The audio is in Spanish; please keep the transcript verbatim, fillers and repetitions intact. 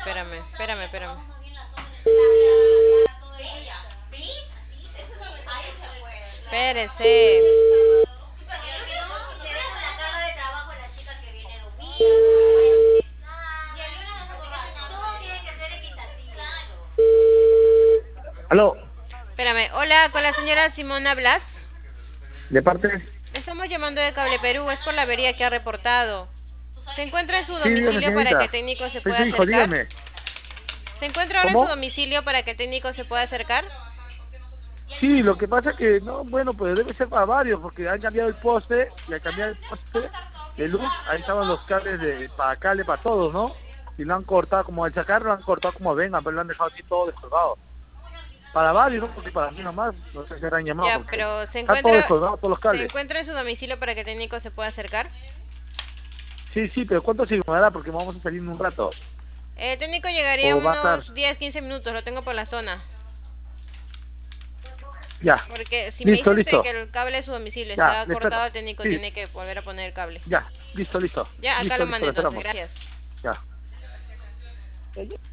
espérame, espérame, espérame. Espérese. Aló, Espérame, hola, con la señora Simona Blas. ¿de parte? Estamos llamando de Cable Perú, es por la avería que ha reportado. ¿Se encuentra en su Sí, dígame, domicilio para que el señorita. técnico se Soy pueda su hijo, acercar? dígame. ¿Se encuentra ahora en su ¿Cómo? domicilio para que el técnico se pueda acercar? Sí, lo que pasa es que, no, bueno, pues debe ser para varios, porque han cambiado el poste, y al cambiar el poste de luz, ahí estaban los cables de para cable para todos, ¿no? Y lo han cortado, como al sacarlo, lo han cortado como vengan, pero lo han dejado así todo descolgado. Para varios, ¿no? Porque para mí nomás, no sé qué han llamado, Ya, porque pero ¿se están todos encuentra descolgados, todos los se cables. encuentra en su domicilio para que el técnico se pueda acercar? Sí, sí, pero ¿cuánto se demorará? Porque vamos a salir en un rato. El técnico llegaría O va a estar, unos diez, quince minutos, lo tengo por la zona. ya, Porque si me listo, dice usted listo. que el cable de su domicilio Ya, está le espero. cortado, el técnico Sí, tiene que volver a poner el cable. ya, listo, listo. Ya, acá Listo, lo listo, mandé le entonces, esperamos. gracias. Ya.